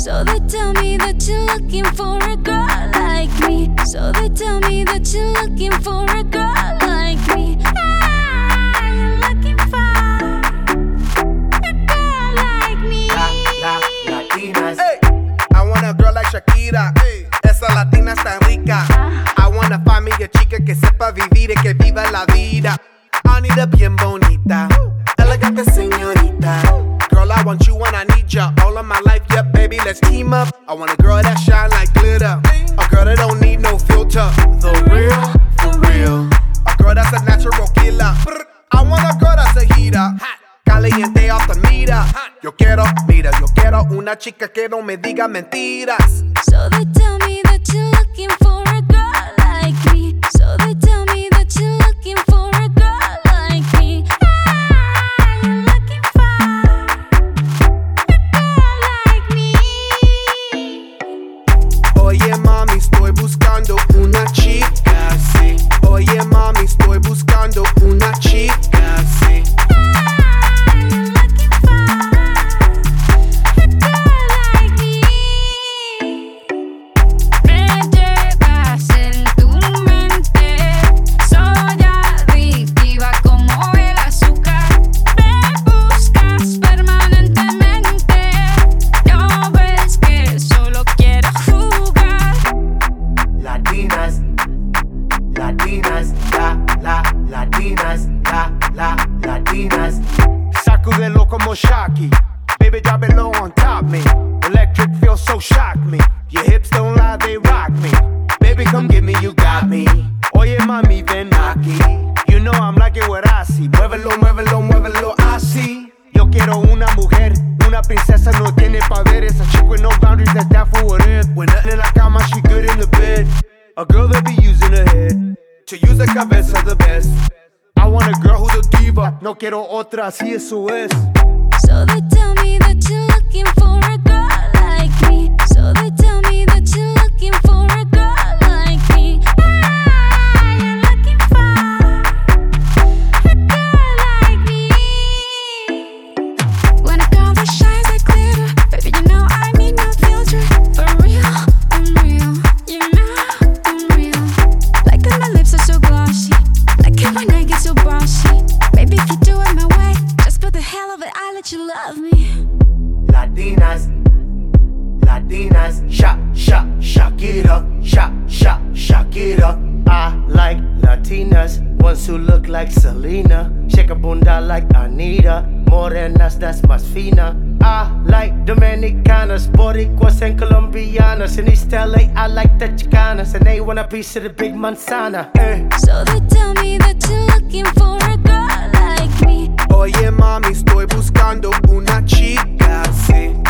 So they tell me that you're looking for a girl like me. So they tell me that you're looking for a girl like me. Ah, you're looking for a girl like me. Latinas. Hey, I want a girl like Shakira. Hey, esa latina está rica. I wanna find me a chica que sepa vivir y que viva la vida. Anita bien bonita, elegante señorita. Girl, I want you when I need ya. All of my life, yeah, baby, let's team up. I want a girl that shine like glitter, a girl that don't need no filter. The real, for real. A girl that's a natural killer. I want a girl that's a heater, caliente off the meter. Yo quiero una chica que no me diga mentiras. So they tell me that you're looking for a girl like me. So they tell me that you're looking for a girl like me. Ah, you're looking for a girl like me. Oye mami, estoy buscando una chica, sí. Oye mami, estoy buscando una chica, sí. Latinas. Sacudelo como Shocky. Baby, drop it low on top me. Electric feels so shock me. Your hips don't lie, they rock me. Baby, come get me, you got me. Oye, mami, ven aquí. You know I'm like it what I see. Muévelo, muévelo, muévelo así. Yo quiero una mujer, una princesa, no tiene poderes. A chick with no boundaries, that's that for what it is. When nothing in la cama, she good in the bed. A girl that be using her head to use the cabeza the best. I want a girl who's a diva. No quiero otra, así eso es. So they tell me that you're looking for a girl like me. So they tell me that you're looking for a girl like me. Ah, you're looking for a girl like me. When a girl that shines like glitter, baby, you know I need no filter. For real, I'm real. You know I'm real. Like that my lips are so glossy. Like that my neck is so bossy. Baby, if you do it my way, just for the hell of it, I'll let you love me. Latinas, Shakira, Shakira. I like Latinas, ones who look like Selena. Shake a bunda like Anita, morenas, that's más fina. I like Dominicanas, Boricuas and Colombianas. In East LA, I like the Chicanas, and they want a piece of the big manzana. So they tell me that you're looking for a girl like me. Oye mami, estoy buscando una chica, sí.